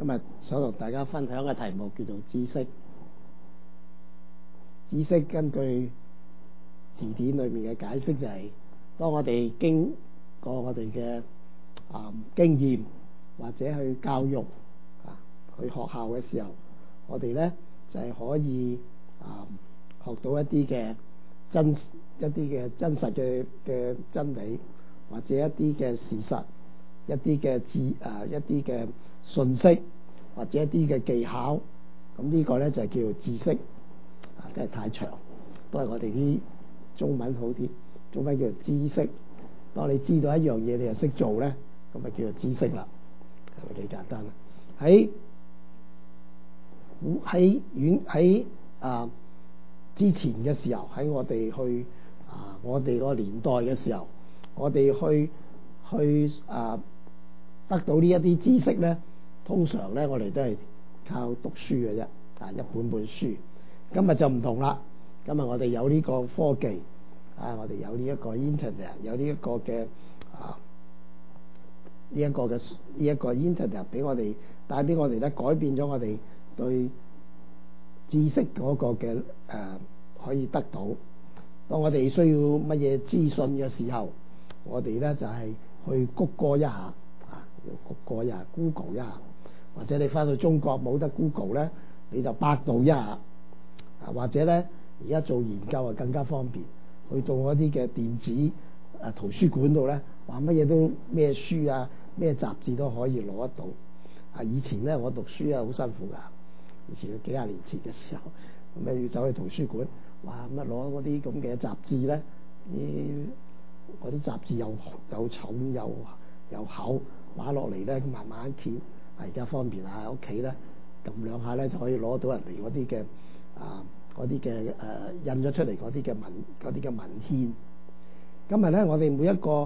日想同大家分享嘅題目叫做知識。知識根據字典裏面嘅解釋就係、當我哋經過我哋嘅經驗或者去教育去學校嘅時候，我哋咧就係可以學到一啲嘅真實嘅真理，或者一啲嘅事實，一啲嘅信息，或者一啲嘅技巧。咁呢個咧就係叫做知識。真係太長，都係我哋啲中文好啲。中文叫做知識。當你知道一樣嘢，你就識做咧，咁咪叫做知識啦。係咪幾簡單啊？喺之前嘅時候，喺我哋去我哋個年代嘅時候，我哋去得到呢一啲知識咧，通常咧我哋都係靠讀書嘅啫，一本本書。今日就唔同啦，今日我哋有呢個科技，我哋有呢一個 internet， 有呢一個嘅internet 俾我哋帶俾我哋咧，改變咗我哋對知識嗰個嘅可以得到。當我哋需要乜嘢資訊嘅時候，我哋咧就係去谷歌一下，要谷歌一下 Google 一下，或者你翻到中國冇得 Google 咧，你就百度一下。或者咧，而家做研究更加方便，去到嗰啲嘅電子圖書館度咧，話乜嘢都咩書啊、咩雜誌都可以攞得到。以前咧我讀書好辛苦㗎，以前幾廿年前嘅時候，咁要走去圖書館，乜攞嗰啲咁嘅雜誌咧，嗰啲雜誌又重又厚，買落嚟咧慢慢揭。而家方便喺屋企咧撳兩下咧就可以攞到人哋嗰啲嘅嗰啲嘅印咗出嚟嗰啲嘅文獻。今日咧，我哋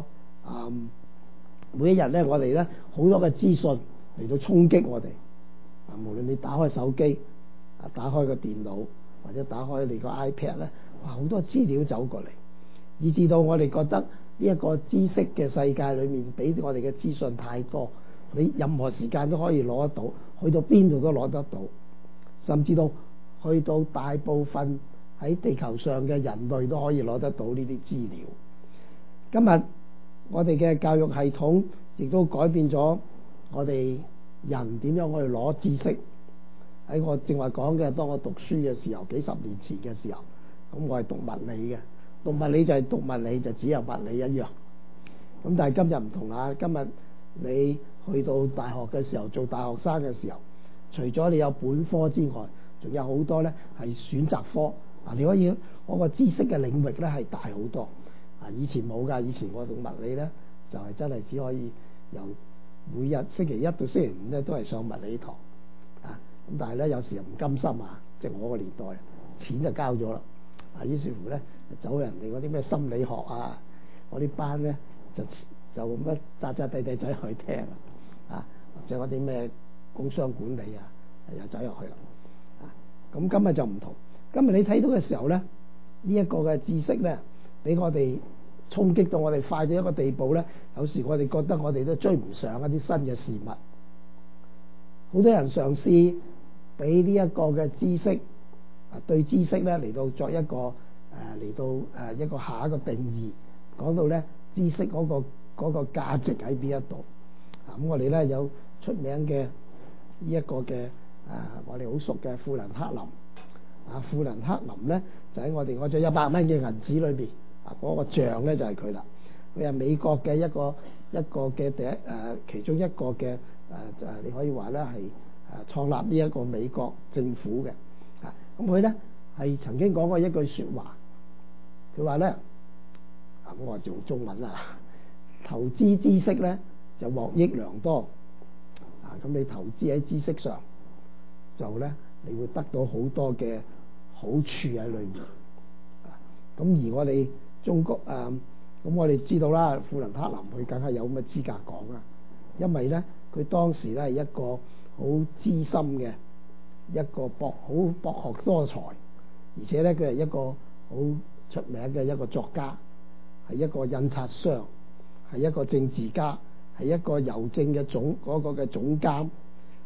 每一日咧，我哋咧好多嘅資訊嚟到衝擊我哋。無論你打開手機，打開個電腦，或者打開你個 iPad 咧，好多資料走過嚟，以至到我哋覺得呢一個知識嘅世界裏面，俾我哋嘅資訊太多，你任何時間都可以攞得到，去到邊度都攞得到，甚至到去到大部分喺地球上嘅人類都可以攞得到呢啲資料。今日我哋嘅教育系統亦都改變咗我哋人點樣去攞知識。喺我正話講嘅，當我讀書嘅時候，幾十年前嘅時候，咁我係讀物理嘅，讀物理就係讀物理，就只有物理一樣。咁但係今日唔同啦，今日你去到大學嘅時候，做大學生嘅時候，除咗你有本科之外，仲有好多咧係選擇科。你可以嗰個知識嘅領域咧係大好多。以前冇㗎，以前我讀物理咧就係真係只可以由每日星期一到星期五咧都係上物理堂。咁但係咧有時又唔甘心即係我個年代錢就交咗啦。於是乎咧走人哋嗰啲咩心理學嗰啲班咧就乜扎地仔去聽或者嗰啲咩工商管理又走入去啦。咁今日就唔同，今日你睇到嘅時候咧，呢一個嘅知識咧，俾我哋衝擊到我哋快到一個地步咧，有時我哋覺得我哋都追唔上一啲新嘅事物。好多人嘗試俾呢一個嘅知識對知識咧嚟到作一個一個下一個定義，講到咧知識嗰個價值喺邊一度。咁我哋咧有出名嘅呢一個嘅我哋好熟嘅富蘭克林。富蘭克林咧就喺我哋咗100蚊嘅銀紙裏邊，嗰個像咧就係佢啦。佢係美國嘅一個嘅其中一個嘅你可以話咧係創立呢一個美國政府嘅。咁佢咧係曾經講過一句説話，佢話咧我話用中文投資知識咧就獲益良多。咁你投資喺知識上就咧你會得到好多嘅好處喺裏面。咁而我哋中國咁我哋知道啦，富蘭克林佢梗係有咁嘅資格講啦，因為咧佢當時咧係一個好資深嘅一個博學多才，而且咧佢係一個好出名嘅一個作家，係一個印刷商，係一個政治家，係一個郵政嘅總監，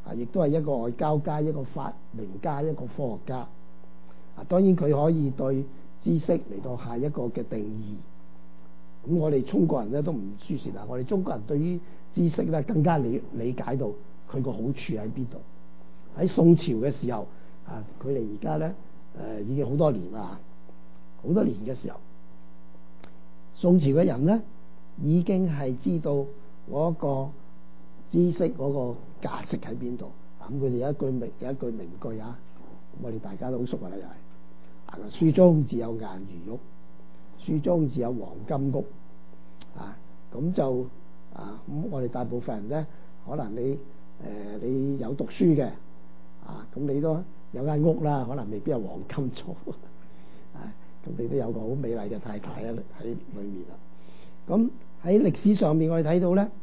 亦都係一個外交家、一個發明家、一個科學家。當然佢可以對知識嚟到下一個嘅定義。咁我哋中國人咧都唔輸蝕啦，我哋中國人對於知識咧更加理解到佢個好處喺邊度。喺宋朝嘅時候距離而家咧已經好多年啦，好多年嘅時候，宋朝嘅人咧已經係知道嗰個知識嗰個價值喺邊度。咁佢哋有一句名句啊，我哋大家都好熟噶啦，又係書中自有顏如玉，書中自有黃金屋。咁就咁我哋大部分人咧，可能你有讀書嘅咁你都有間屋啦，可能未必有黃金做咁你都有個好美麗嘅太太喺裏面啦。咁喺歷史上面我哋睇到咧，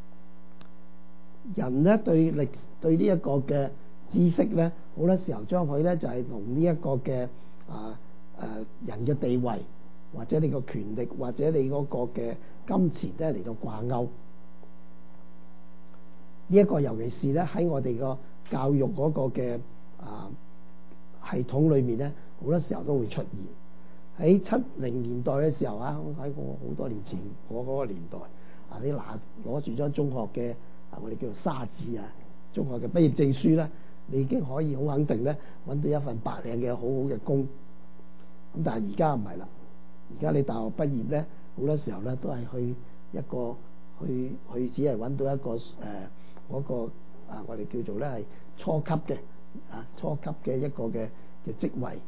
人咧對呢一個嘅知識咧，好多時候將佢咧就係同呢一個嘅人嘅地位，或者你個權力，或者你嗰個嘅金錢咧嚟到掛鈎。呢一個尤其是咧喺我哋個教育嗰個嘅系統裏面咧，好多時候都會出現。喺70年代嘅時候我睇過好多年前我嗰個年代你攞住張中學嘅我哋叫做沙紙中學嘅畢業證書咧，你已經可以好肯定咧揾到一份白領嘅好好嘅工。咁但係而家唔係啦，而家你大學畢業咧，好多時候咧都係去一個去只係揾到一個嗰個我哋叫做咧係初級嘅一個嘅職位。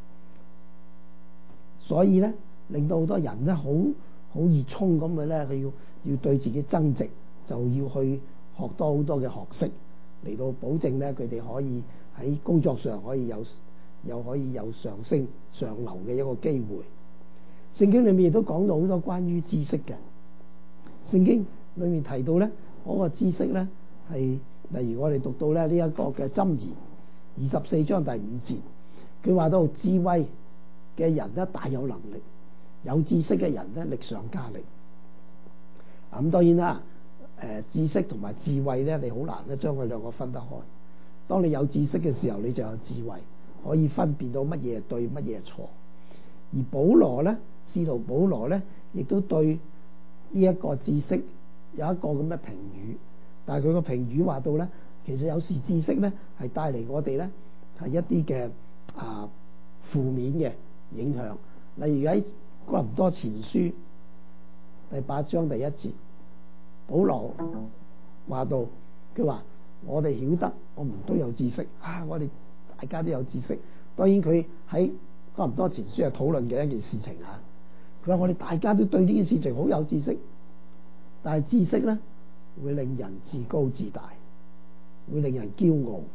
所以咧令到好多人咧好熱衷咁嘅咧，佢要對自己增值，就要去學多好多嘅學識嚟到保證咧佢哋可以喺工作上可以有上升上流嘅一個機會。聖經裏面亦都講到好多關於知識嘅。聖經裏面提到咧嗰個知識咧係，例如我哋讀到咧呢一個嘅箴言24章第5節，佢話到智慧嘅人咧大有能力，有知識嘅人咧力上加力。咁當然啦，知識同埋智慧咧，你好難咧將佢兩個分得開。當你有知識嘅時候，你就有智慧，可以分辨到乜嘢對，乜嘢錯。而保羅咧，使徒保羅咧，亦都對呢一個知識有一個咁嘅評語。但係佢個評語話到咧，其實有時知識咧係帶嚟我哋咧係一啲嘅負面嘅影響。例如喺哥林多前書第8章第1節，保羅話到，佢話我哋曉得，我們都有知識我哋大家都有知識。當然佢喺哥林多前書係討論嘅一件事情佢話我哋大家都對呢件事情好有知識，但係知識咧會令人自高自大，會令人驕傲。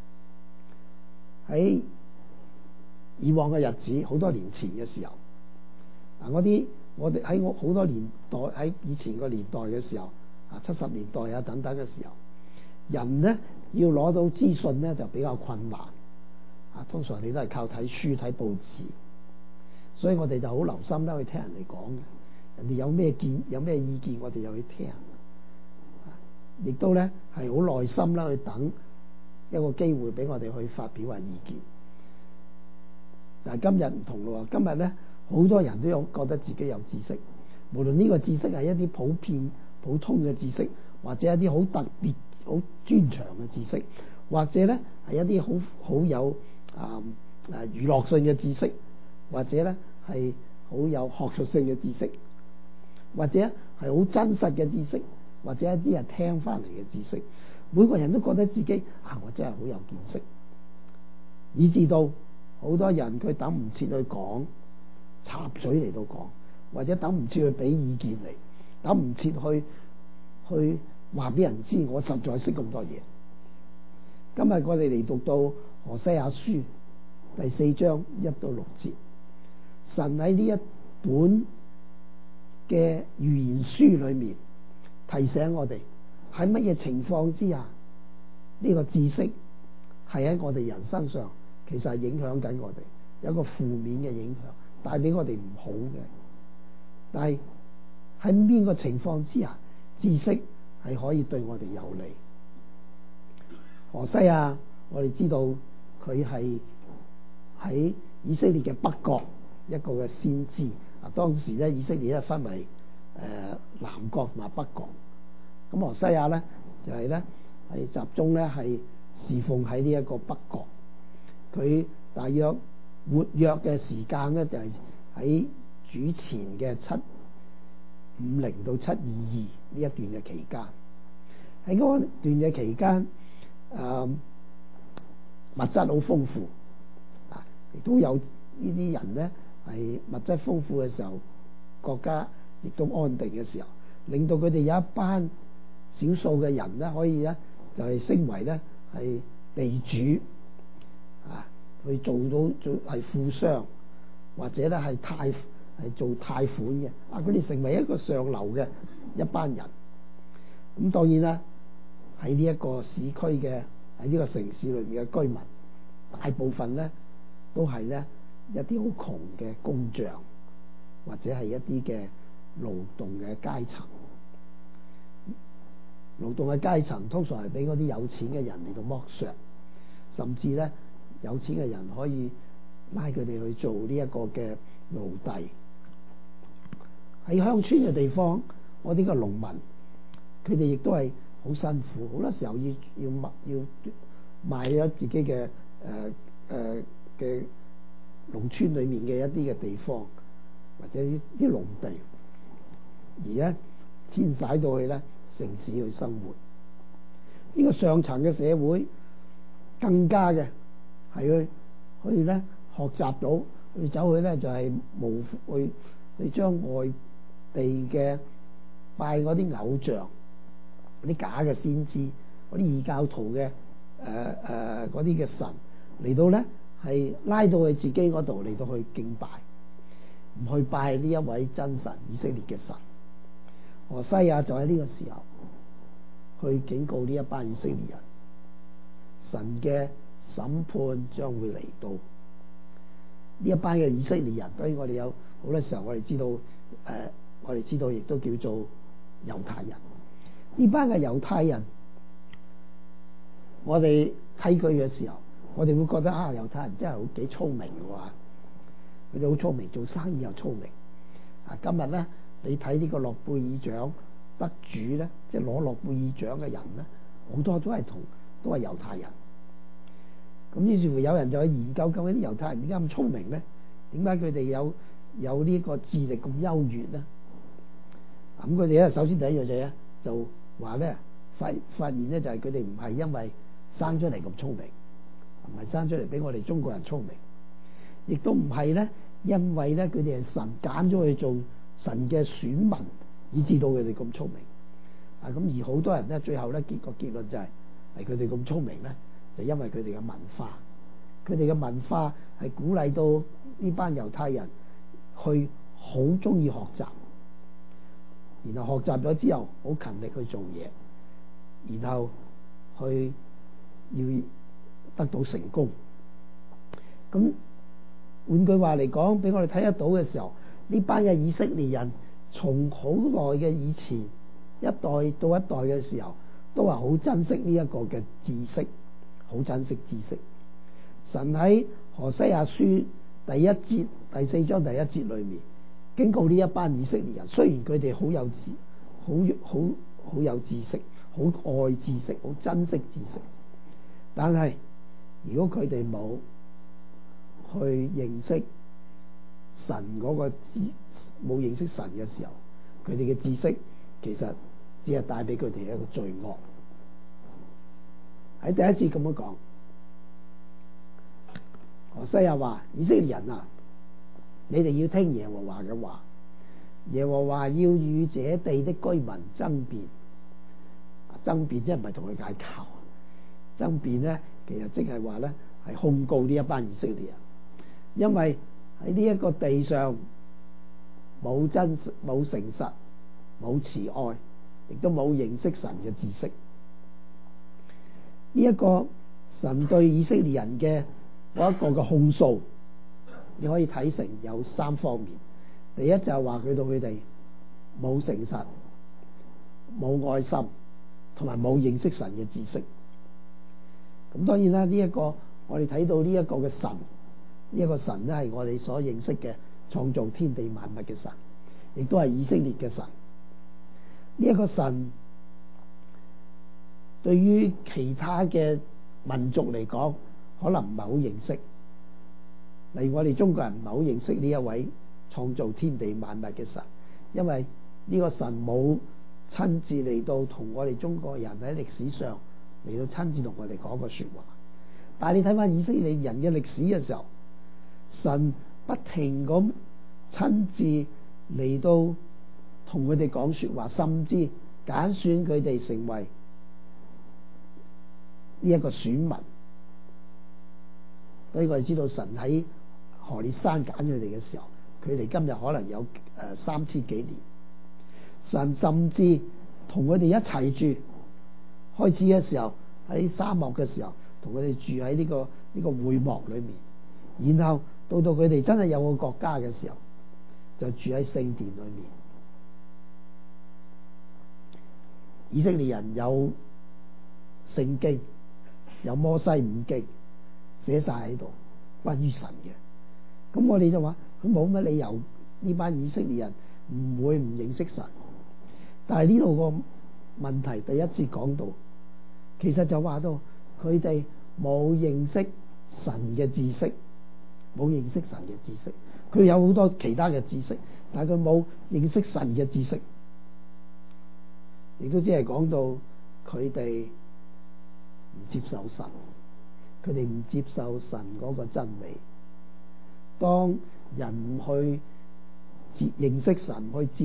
喺以往嘅日子，好多年前嘅時候我哋喺好多年代，喺以前個年代嘅時候70年代等等嘅時候，人咧要攞到資訊咧就比較困難通常你都係靠睇書睇報紙，所以我哋就好留心咧去聽人哋講嘅，人哋有咩意見我哋就去聽，亦都咧係好耐心啦去等一個機會俾我哋去發表下意見。但係今日唔同咯，今日咧好多人都有覺得自己有知識，無論呢個知識係一啲普通嘅知識，或者一啲好特別好專長嘅知識，或者咧係一啲好有娛樂性嘅知識，或者咧係好有學術性嘅知識，或者係好真實嘅知識，或者一啲係聽翻嚟嘅知識。每個人都覺得自己我真係好有見識，以至到好多人佢等唔切去講，插嘴嚟到講，或者等唔切去俾意見嚟，等唔切去話俾人知我實在識咁多嘢。今日我哋嚟讀到何西阿書第4章1到6節，神喺呢一本嘅預言書裏面提醒我哋喺乜嘢情況之下呢個知識係喺我哋人身上其實係影響緊我哋，有一個負面嘅影響，帶俾我哋唔好嘅。但係喺邊個情況之下知識係可以對我哋有利？ 何西亞，我哋知道佢係喺以色列嘅北國一個嘅先知。當時咧以色列咧分為南國同埋北國。咁何西亞咧就係咧係集中咧係侍奉喺呢一個北國。佢大約活躍嘅時間咧就係喺主前嘅750到722呢一段嘅期間。喺嗰段嘅期間，物質好豐富，亦都有呢啲人咧係物質豐富嘅時候，國家亦都安定嘅時候，令到佢哋有一班少數嘅人咧可以咧就係升為咧係地主，去做係富商，或者咧係做貸款嘅，佢哋成為一個上流嘅一班人。咁當然啦，喺呢一個市區嘅喺呢個城市裏面嘅居民，大部分咧都係咧一啲好窮嘅工匠，或者係一啲嘅勞動嘅階層。勞動嘅階層通常係俾嗰啲有錢嘅人嚟到剝削，甚至咧有錢嘅人可以拉佢哋去做呢一個嘅奴隸。喺鄉村嘅地方，我哋嘅農民佢哋亦都係好辛苦，好多時候要賣咗自己嘅嘅農村裏面嘅一啲嘅地方，或者啲農地，而咧遷徙到去咧城市去生活。呢個上層嘅社會更加嘅係去咧學習到去走去咧就係去將外地嘅拜嗰啲偶像、嗰啲假嘅先知、嗰啲異教徒嘅嗰啲嘅神嚟到咧係拉到去自己嗰度嚟到去敬拜，唔去拜呢一位真神以色列嘅神。何西亞就喺呢個時候去警告呢一班以色列人，神嘅審判將會嚟到。呢一班嘅以色列人，當然我哋有好多時候我哋知道亦都叫做猶太人。呢班嘅猶太人，我哋睇佢嘅時候，我哋會覺得猶太人真係好幾聰明嘅喎，佢哋好聰明，做生意又聰明。今日咧，你睇呢個諾貝爾獎得主咧，即係攞諾貝爾獎嘅人咧，好多都係猶太人。咁於是乎有人就去研究究竟啲猶太人點解咁聰明咧？點解佢哋有呢個智力咁優越咧？咁佢哋咧首先第一樣嘢咧就話咧發現咧就係佢哋唔係因為生出嚟咁聰明，唔係生出嚟比我哋中國人聰明，亦都唔係咧因為咧佢哋係神揀咗去做神嘅選民，以致到佢哋咁聰明。咁而好多人咧最後咧個結論就係佢哋咁聰明咧，就因為佢哋嘅文化，佢哋嘅文化係鼓勵到呢班猶太人去好鍾意學習，然後學習咗之後好勤力去做嘢，然後去要得到成功。咁換句話嚟講，俾我哋睇得到嘅時候，呢班嘅以色列人從好耐嘅以前一代到一代嘅時候，都係好珍惜呢一個嘅知識，好珍惜知識。神喺何西亞書第4章第1節裏面警告呢一班以色列人，雖然佢哋好有知識，好愛知識，好珍惜知識，但係如果佢哋冇去認識神冇認識神嘅時候，佢哋嘅知識其實只係帶俾佢哋一個罪惡。喺第一節咁樣講，何西亞話：以色列人啊，你哋要聽耶和華嘅話，耶和華要與這地的居民爭辯。爭辯即係唔係同佢嗌交，爭辯咧其實即係話咧係控告呢一班以色列人，因為喺呢一個地上冇誠實、冇慈愛，亦都冇認識神嘅知識。呢一個神對以色列人嘅嗰一個嘅控訴，你可以睇成有3方面。第一就係話佢哋冇誠實、冇愛心，同埋冇認識神嘅知識。 咁當然啦，呢一個我哋睇到呢一個嘅神，呢一個神咧係我哋所認識嘅創造天地萬物嘅神，亦都係以色列嘅神。呢一個神對於其他嘅民族嚟講，可能唔係好認識。例如我哋中國人唔係好認識呢一位創造天地萬物嘅神，因為呢個神冇親自嚟到同我哋中國人喺歷史上嚟到親自同我哋講過說話。但係你睇翻以色列人嘅歷史嘅時候，神不停咁親自嚟到同佢哋講說話，甚至揀選佢哋成為呢一個選民。所以我哋知道神喺何烈山揀佢哋嘅時候，佢哋今日可能有3000幾年。神甚至同佢哋一齊住，開始嘅時候喺沙漠嘅時候，同佢哋住喺呢個會幕裏面，然後到佢哋真係有個國家嘅時候，就住喺聖殿裏面。以色列人有聖經，有摩西五經寫晒喺度關於神嘅。咁我哋就話佢冇乜理由呢班以色列人唔會唔認識神。但係呢度個問題第一節講到，其實就話到佢哋冇認識神嘅知識，冇認識神嘅知識。佢有好多其他嘅知識，但係佢冇認識神嘅知識，亦都只係講到佢哋唔接受神，佢哋唔接受神嗰個真理。當人唔去認識神，唔去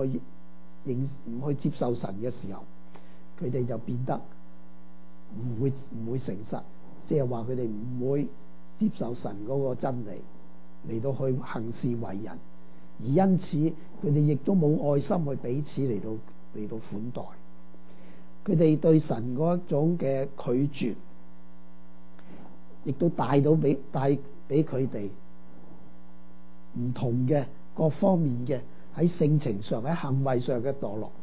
接受神嘅時候，佢哋就變得唔會誠實，即係話佢哋唔會接受神嗰個真理嚟到去行事為人，而因此佢哋亦都冇愛心去彼此嚟到款待。佢哋對神嗰一種嘅拒絕，亦都帶俾佢哋唔同嘅各方面嘅喺性情上、喺行為上嘅墮落。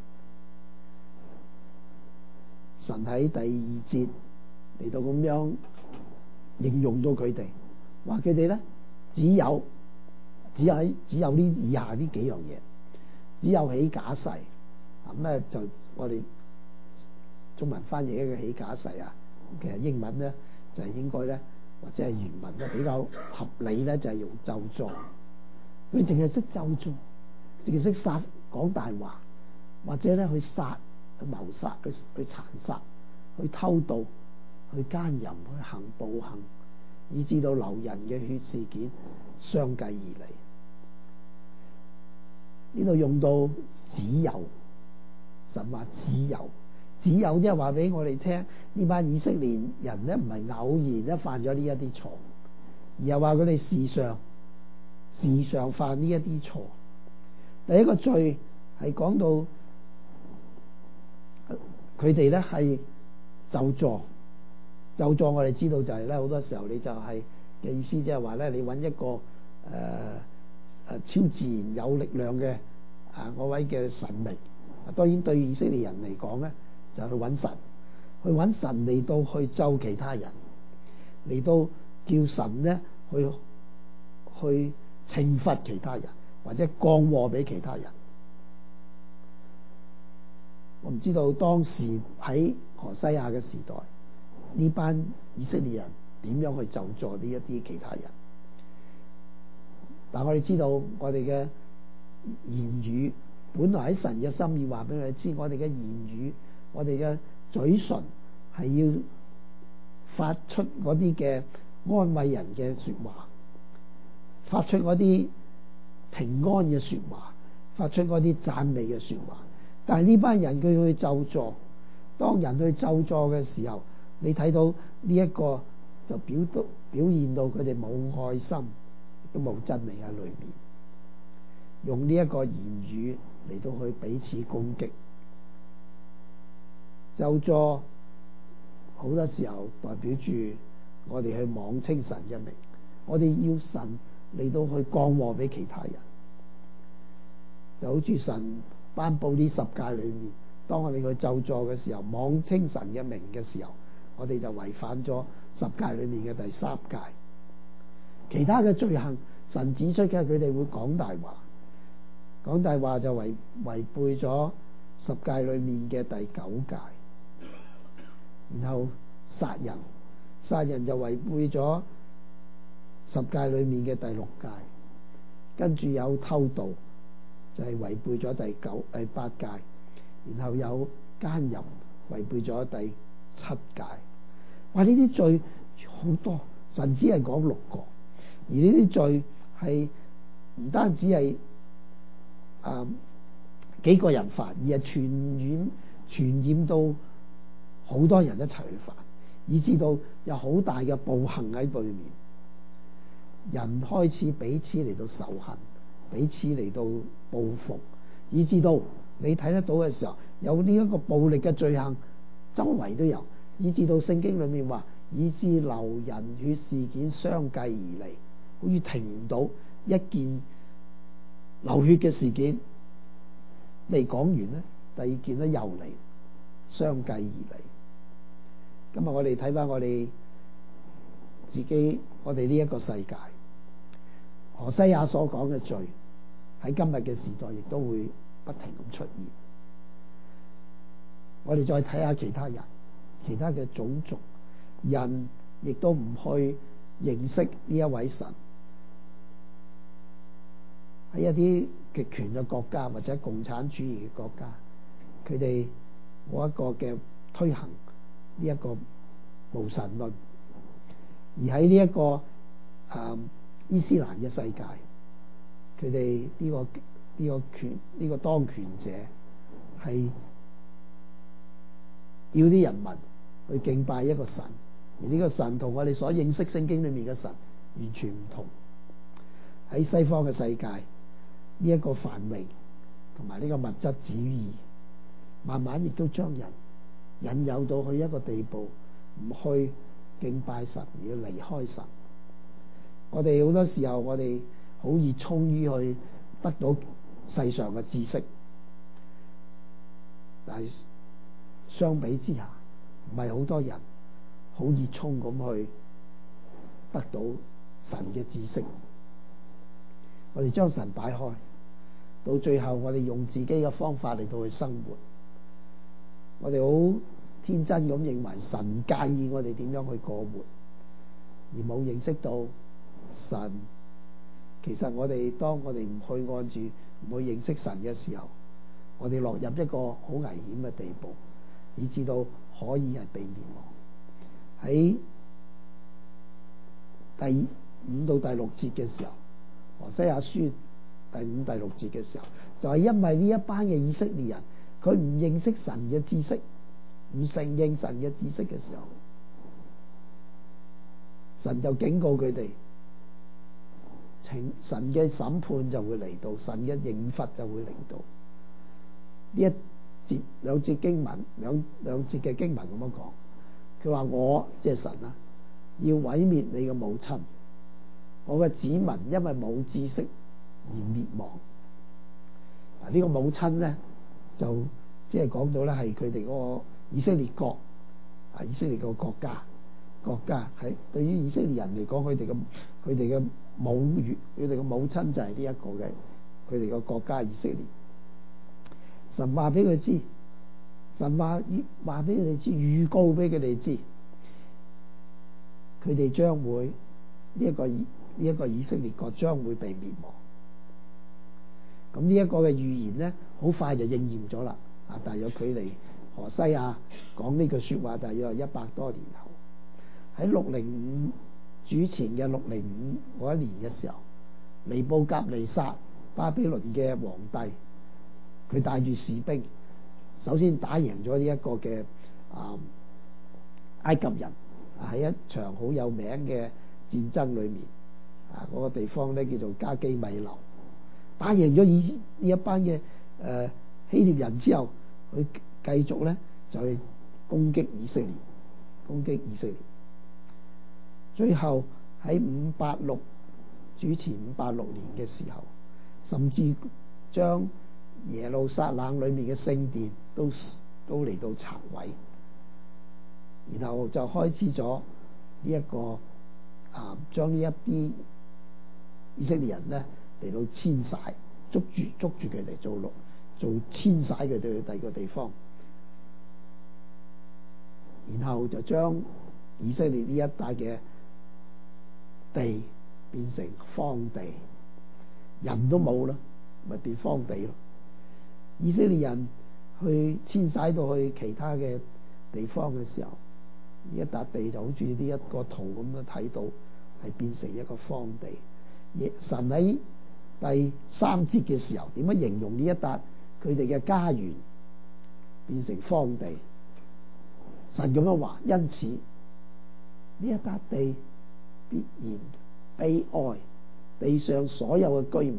神喺第2節嚟到咁樣形容到佢哋，話佢哋咧只有呢以下呢幾樣嘢，只有起假誓。咁咧就我哋中文翻譯一個起假誓啊，其實英文咧就係應該咧，或者係原文咧比較合理咧，就係用咒詛。佢淨係識咒詛，淨係識講大話，或者咧去殺、去謀殺、去殘殺、去偷盜、去奸淫、去行暴行，以致到流人嘅血事件相繼而嚟。呢度用到只有，神話只有即係話俾我哋聽，呢班以色列人咧唔係偶然咧犯咗呢一啲錯，而係話佢哋時常犯呢一啲錯。第一個罪係講到佢哋咧係咒詛。我哋知道就係咧，好多時候你就係嘅意思，即係話咧，你揾一個超自然有力量嘅嗰位嘅神明。當然對以色列人嚟講咧，就去揾神嚟到去咒其他人，嚟到叫神咧去懲罰其他人，或者降禍俾其他人。我唔知道當時喺何西亞嘅時代，呢班以色列人點樣去咒詛呢一啲其他人。但我哋知道，我哋嘅言語本來喺神嘅心意話俾我哋知，我哋嘅言語，我哋嘅嘴唇係要發出嗰啲嘅安慰人嘅說話，發出嗰啲平安嘅說話，發出嗰啲讚美嘅說話。但係呢班人佢去咒詛，當人去咒詛嘅時候，你睇到呢一個就表現到佢哋冇愛心，都冇真理喺裏面，用呢一個言語嚟到去彼此攻擊。咒詛好多時候代表住我哋去妄稱神嘅名，我哋要神嚟到去降禍俾其他人，就好似神頒布呢10誡裏面，當我哋去咒詛嘅時候，妄稱神嘅名嘅時候， 我哋就違反咗十誡裏面嘅第三誡。其他嘅罪行，神指出嘅佢哋會講大話，講大話就違背咗十誡裏面嘅第九誡。然後殺人就違背咗十誡裏面嘅第六誡。跟住有偷盜，就係違背咗第八誡。然後有奸淫，違背咗第七誡。哇！呢啲罪好多，神只係講6個，而呢啲罪係唔單止係幾個人犯，而係傳染到好多人一齊去犯，以至到有好大嘅暴行喺對面，人開始彼此嚟到仇恨，彼此嚟到報復，以至到你睇得到嘅時候，有呢一個暴力嘅罪行周圍都有，以至到聖經裏面話，以致流人與事件相繼而嚟，好似停唔到一件流血嘅事件未講完呢，第二件咧又嚟，相繼而嚟。今日我哋睇翻我哋自己，我哋呢一個世界，何西阿所講嘅罪喺今日嘅時代亦都會不停咁出現。我哋再睇下其他人，其他嘅種族人亦都唔去認識呢一位神。喺一啲極權嘅國家或者共產主義嘅國家，佢哋冇一個嘅推行呢一個無神論，而喺呢一個伊斯蘭嘅世界，佢哋呢個當權者係要啲人民去敬拜一個神，而呢個神同我哋所認識聖經裏面嘅神完全唔同。喺西方嘅世界，呢一個繁榮同埋呢個物質主義，慢慢亦都將人引誘到去一個地步，唔去敬拜神，而要離開神。我哋好多時候，我哋好熱衷於去得到世上嘅知識，但係相比之下，唔係好多人好熱衷咁去得到神嘅知識。我哋將神擺開，到最後我哋用自己嘅方法嚟到去生活。我哋好天真咁認為神介意我哋點樣去過活，而冇認識到神其實當我哋唔去按住唔去認識神嘅時候，我哋落入一個好危險嘅地步，以至到可以係被滅亡。喺第5到第6節嘅時候，何西阿書第5、第6節嘅時候，就係因為呢一班嘅以色列人，佢唔認識神嘅知識，唔承認神嘅知識嘅時候，神就警告佢哋，神嘅審判就會嚟到，神嘅刑罰就會嚟到。呢一節兩節經文，兩節嘅經文咁樣講，佢話我即係神啊，要毀滅你嘅母親，我嘅子民因為冇知識而滅亡。呢個母親咧，就即係講到咧係佢哋嗰個以色列國啊，以色列個國家係對於以色列人嚟講，佢哋嘅母語，佢哋嘅母親就係呢一個嘅佢哋個國家以色列。神話俾佢知，神話俾佢哋知，預告俾佢哋知，佢哋將會呢一個以色列國將會被滅亡。咁呢一個嘅預言咧，好快就應驗咗啦。啊，大約距離何西阿講呢句說話，大約係100多年後，喺605主前嘅605嗰一年嘅時候，尼布甲尼撒巴比倫嘅皇帝，佢帶住士兵，首先打贏咗呢一個嘅埃及人，喺一場好有名嘅戰爭裏面，嗰個地方咧叫做加基米流，打贏咗呢一班嘅希臘人之後，佢繼續咧就去攻擊以色列，最後喺586主前586年嘅時候，甚至將耶路撒冷裏面嘅聖殿都嚟到拆毀。 然後就開始咗呢一個將呢一啲以色列人咧嚟到遷徙，捉住佢哋做遷徙佢哋去第二個地方，然後就將以色列呢一帶嘅地變成荒地，人都冇啦，咪變荒地咯。以色列人去遷徙到去其他嘅地方嘅時候，呢一笪地就好似呢一個圖咁樣睇到，係變成一個荒地。神喺第3節嘅時候點樣形容呢一笪佢哋嘅家園變成荒地？神咁樣話：因此呢一笪地必然悲哀，地上所有嘅居民、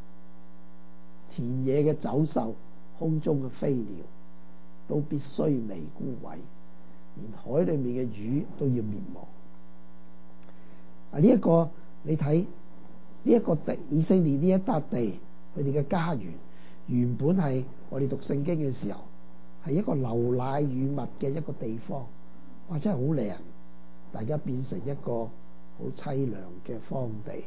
田野嘅走獸、空中嘅飛鳥都必須微枯萎，連海裏面嘅魚都要滅亡。呢一個你睇呢一個地，以色列呢一笪地，佢哋嘅家園原本係我哋讀聖經嘅時候係一個流奶與蜜嘅一個地方，哇！真係好靚，大家變成一個好淒涼嘅荒地。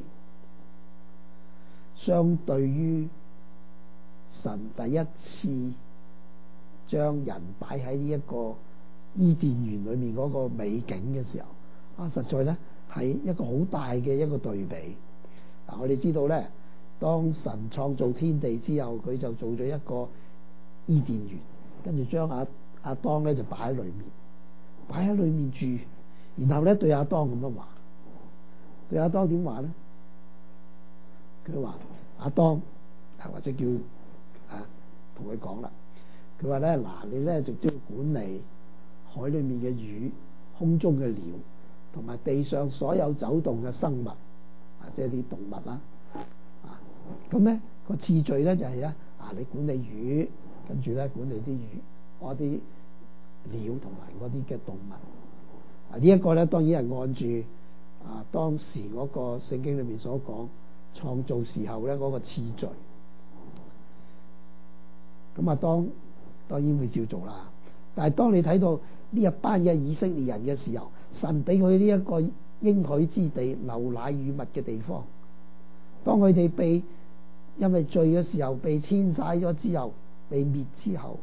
相對於神第一次將人擺喺呢一個伊甸園裏面嗰個美景嘅時候，實在咧係一個好大嘅一個對比。我哋知道咧，當神創造天地之後，佢就做咗一個伊甸園，跟住將亞當咧就擺喺裏面住，然後咧對亞當咁樣話，對亞當點話咧？佢話亞當或者叫同佢講啦，佢話咧，嗱，你咧就都要管理海裏面嘅魚、空中嘅鳥同埋地上所有走動嘅生物，即係啲動物啦。咁咧個次序咧就係咧你管理魚，跟住咧管理啲魚嗰啲鳥同埋嗰啲嘅動物。呢一個咧當然係按住當時嗰個聖經裏面所講創造時候咧嗰個次序。咁當然會照做啦。但係當你睇到呢一班嘅以色列人嘅時候，神俾佢呢一個應許之地、流奶與蜜嘅地方，當佢哋因為罪嘅時候被遷徙咗之後，被滅之後，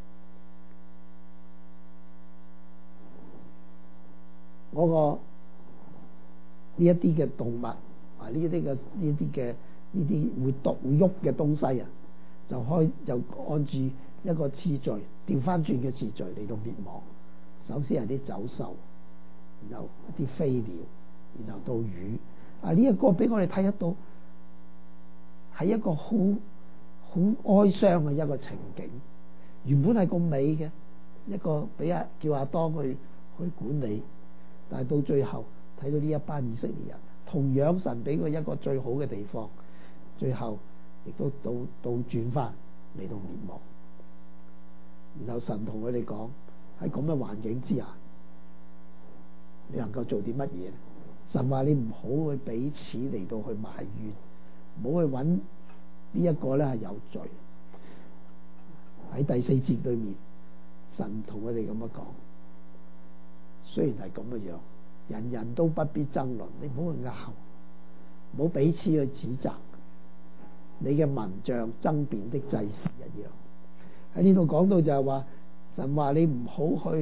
嗰個呢一啲嘅動物呢啲會喐嘅東西就按住一個次序，調翻轉嘅次序嚟到滅亡。首先係啲走獸，然後一啲飛鳥，然後到魚。呢一個俾我哋睇得到，係一個好哀傷嘅一個情景。原本係咁美嘅一個，俾叫亞當去管理，但係到最後睇到呢一班以色列人，同樣神俾佢一個最好嘅地方，最後亦都倒轉翻嚟到滅亡。然後神同佢哋講，喺咁嘅環境之下，你能夠做啲乜嘢？神話你唔好去彼此嚟到去埋怨，唔好去揾呢一個咧係有罪。喺第4節裏面，神同佢哋咁樣講，雖然係咁嘅樣，人人都不必爭論，你唔好去拗，唔好彼此去指責。你嘅文像爭辯的祭司一樣。喺呢度講到就係話，神話你唔好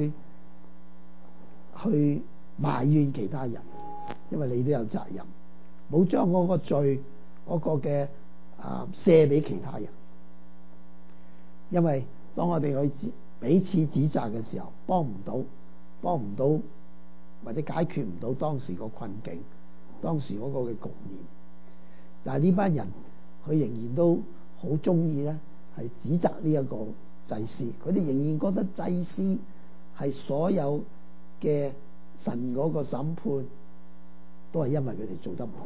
去埋怨其他人，因為你都有責任，冇將嗰個罪嗰個嘅卸俾其他人。因為當我哋去彼此指責嘅時候，幫唔到或者解決唔到當時個困境，當時嗰個嘅局面。但係呢班人佢仍然都好中意咧，係指責呢一個祭司。佢哋仍然覺得祭司係所有嘅神嗰個審判都係因為佢哋做得唔好。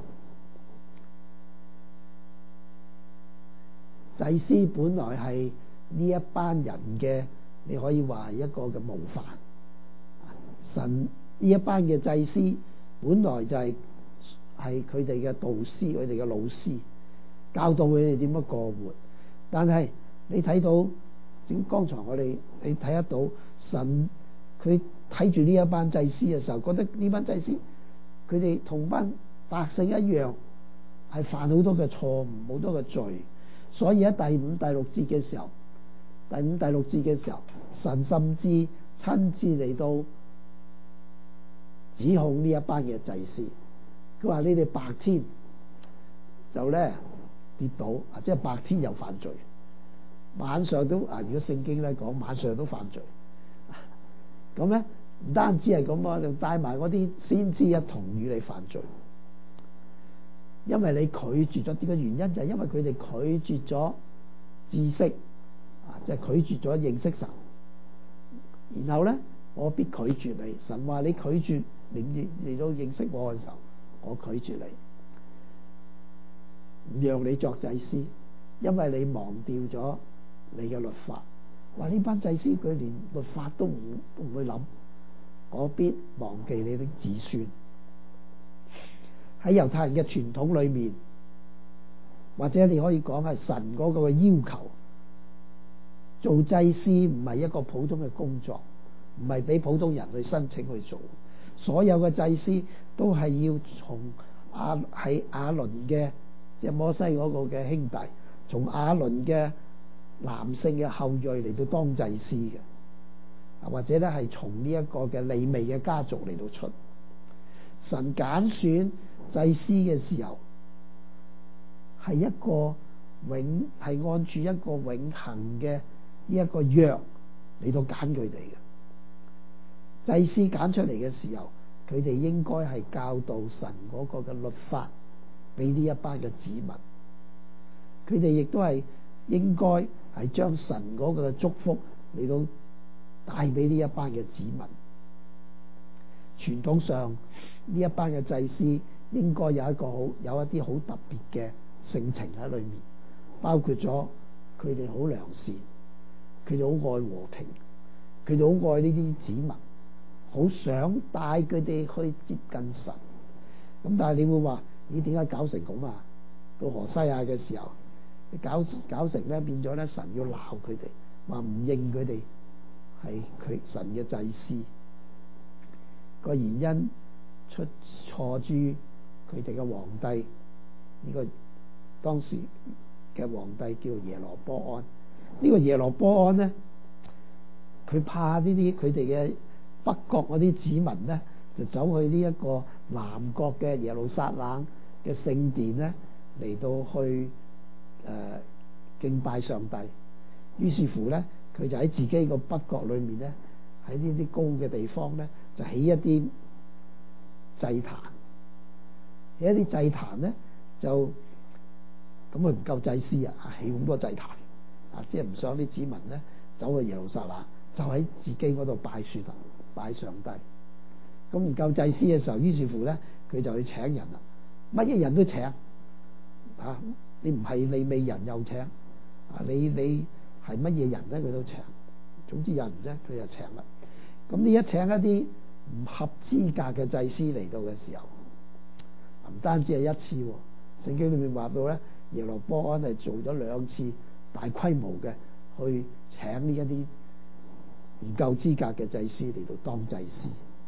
祭司本來係呢一班人嘅，你可以話係一個嘅模範。神呢一班嘅祭司本來就係佢哋嘅導師，佢哋嘅老師，教導佢哋點樣過活。但係你睇到，剛才你睇得到神佢睇住呢一班祭司嘅時候，覺得呢班祭司佢哋同班百姓一樣，係犯好多嘅錯誤，好多嘅罪。所以喺第五、第六節嘅時候，神甚至親自嚟到指控呢一班嘅祭司。佢話：你哋白天就咧跌倒，即係白天又犯罪，晚上都如果聖經咧講晚上都犯罪。咁咧唔單止係咁啊，就帶埋嗰啲先知一同與你犯罪。因為你拒絕咗，點嘅原因就係因為佢哋拒絕咗知識，即係拒絕咗認識神。然後咧，我必拒絕你。神話你拒絕嚟到認識我嘅時候，我拒絕你，唔讓你作祭司，因為你忘掉咗你嘅律法。話呢班祭司佢連律法都唔會諗，我必忘記你的子孫。喺猶太人嘅傳統裏面，或者你可以講係神嗰個要求，做祭司唔係一個普通嘅工作，唔係俾普通人去申請去做。所有嘅祭司都係要從喺亞倫嘅即係摩西嗰個嘅兄弟，從亞倫嘅男性嘅後裔嚟到當祭司嘅，或者咧係從呢一個嘅利未嘅家族嚟到出。神揀選祭司嘅時候，係按住一個永恆嘅呢一個約嚟到揀佢哋嘅。祭司揀出嚟嘅時候，佢哋應該係教導神嗰個嘅律法俾呢一班嘅子民。佢哋亦都係應該係將神嗰個嘅祝福嚟到帶俾呢一班嘅子民。傳統上呢一班嘅祭司應該有一啲好特別嘅性情喺裏面，包括咗佢哋好良善，佢哋好愛和平，佢哋好愛呢啲子民，好想帶佢哋去接近神。咁但係你會話：咦，點解搞成咁啊？到何西阿嘅時候，搞成咧變咗咧，神要鬧佢哋，話唔認佢哋係佢神嘅祭司。個原因出錯於佢哋嘅皇帝，呢個當時嘅皇帝叫耶羅波安。呢個耶羅波安咧，佢怕呢啲佢哋嘅北國嗰啲子民咧，就走去呢一個南國嘅耶路撒冷嘅聖殿咧嚟到去敬拜上帝。於是乎咧，佢就喺自己個北國裏面咧，喺呢啲高嘅地方咧，就起一啲祭壇。起一啲祭壇咧，就咁佢唔夠祭司啊，起咁多祭壇即係唔想啲子民咧走去耶路撒冷，就喺自己嗰度拜上帝。咁唔夠祭司嘅時候，於是乎咧，佢就去請人啦，乜嘢人都請你唔係利未人又請你係乜嘢人咧佢都請，總之有人啫佢就請啦。咁你一請一啲唔合資格嘅祭司嚟到嘅時候，唔單止係一次，聖經裏面話到咧，耶羅波安係做咗2次大規模嘅去請呢一啲唔夠資格嘅祭司嚟到當祭司。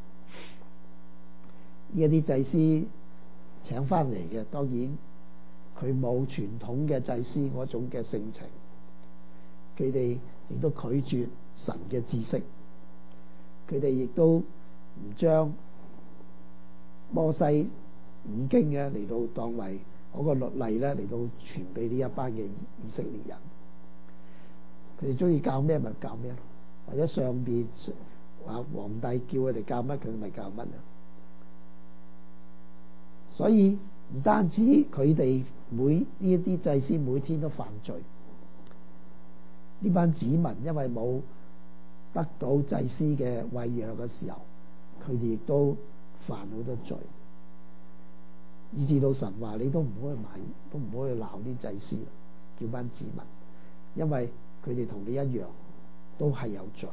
呢一啲祭司請翻嚟嘅，當然佢冇傳統嘅祭司嗰種嘅性情，佢哋亦都拒絕神嘅知識，佢哋亦都唔將摩西五經嘅嚟到當為嗰個律例咧嚟到傳俾呢一班嘅以色列人。佢哋中意教咩咪教咩咯，或者上邊話皇帝叫佢哋教乜，佢哋咪教乜啊。所以唔單止佢哋呢一啲祭司每天都犯罪，呢班子民因為冇得到祭司嘅餵養嘅時候，佢哋亦都犯好多罪，以至到神話你都唔可以都唔可以鬧啲祭司，叫班子民，因為佢哋同你一樣都係有罪。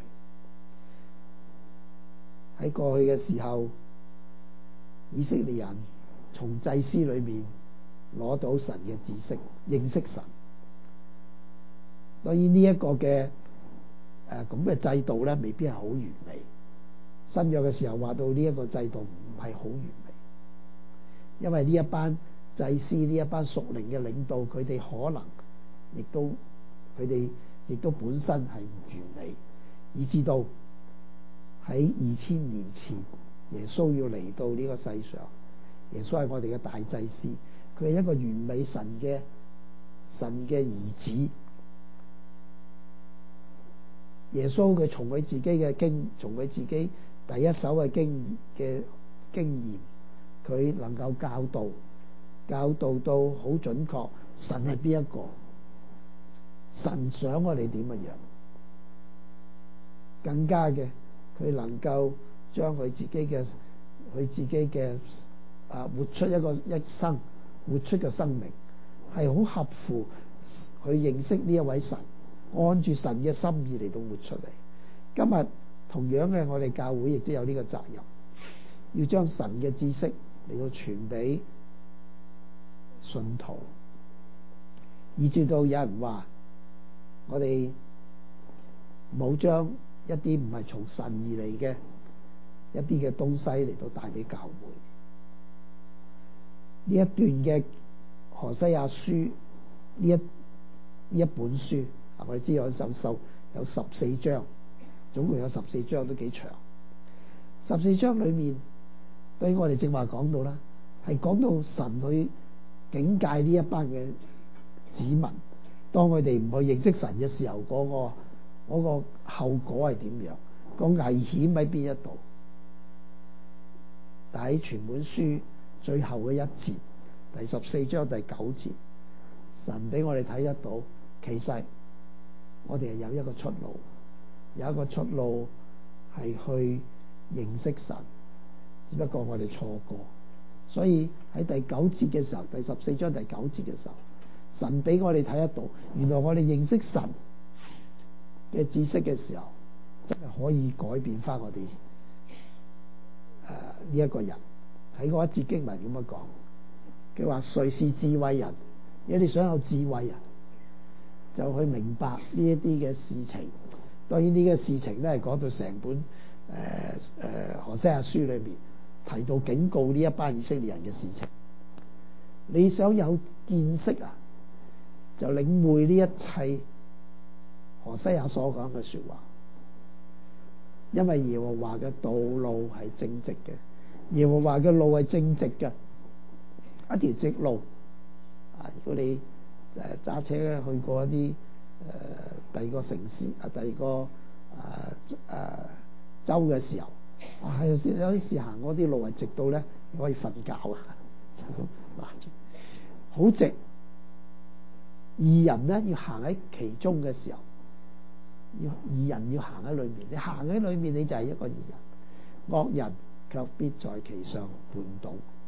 喺過去嘅時候，以色列人從祭司裏面攞到神嘅知識，認識神。當然呢一個嘅咁嘅制度咧，未必係好完美。 新約嘅時候話到呢一個制度唔係好完美，因為呢一班祭司呢一班屬靈嘅領導，佢哋可能佢哋亦都本身係唔完美，以至到喺2000年前耶穌要嚟到呢個世上，耶穌係我哋嘅大祭司，佢係一個完美神嘅兒子。耶穌佢從佢自己第一手嘅經驗，佢能夠教導到好準確，神係邊一個，神想我哋點嘅樣，更加嘅佢能夠將佢自己嘅活出一生活出嘅生命，係好合乎去認識呢一位神，按住神嘅心意嚟到活出嚟。今日同樣嘅，我哋教會亦都有呢個責任，要將神嘅知識嚟到傳俾信徒，以至到有人話我哋冇將一啲唔係從神而嚟嘅一啲嘅東西嚟到帶俾教會。呢一段嘅何西阿書呢一本書，我哋知有14章，總共有14章，都幾長。14章裏面對於我哋正話講到啦，係講到神去警戒呢一班嘅子民，當佢哋唔去認識神嘅時候，嗰個後果係點樣，個危險喺邊一度。但喺全本書最後嘅一節，第14章第9節，神俾我哋睇得到，其實我哋係有一個出路，有一個出路係去認識神，只不過我哋錯過。所以喺第9節嘅時候，第14章第9節嘅時候，神俾我哋睇得到，原來我哋認識神嘅知識嘅時候，真係可以改變翻我哋呢一個人。喺嗰一節經文咁樣講，佢話誰是智慧人？如果你想有智慧人，就去明白呢一啲嘅事情。當然呢個事情咧係講到成本何西阿書裏面提到警告呢一班以色列人嘅事情。你想有見識啊，就領會呢一切何西阿所講嘅說話，因為耶和華嘅道路係正直嘅，耶和華嘅路係正直嘅，一條直路。如果你揸車去過一啲第二個城市第二個州嘅時候，有啲時行嗰啲路係直到咧你可以瞓覺啊，好直。義人咧要行喺其中嘅時候，義人要行喺裏面，你行喺裏面你就係一個義人，惡人卻必在其上絆倒。